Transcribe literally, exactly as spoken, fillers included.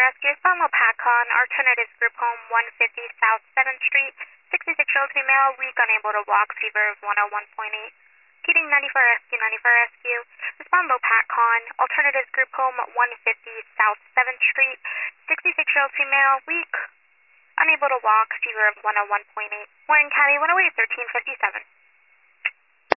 Rescue. Respond low PACON, alternatives group home one fifty South seventh Street, sixty-six-year-old female, weak, unable to walk, fever of one oh one point eight. Keating ninety-four Rescue, ninety-four Rescue. Respond low PACON, alternatives group home one fifty South seventh Street, sixty-six-year-old female, weak, unable to walk, fever of one oh one point eight. Warren County one oh eight, thirteen fifty-seven.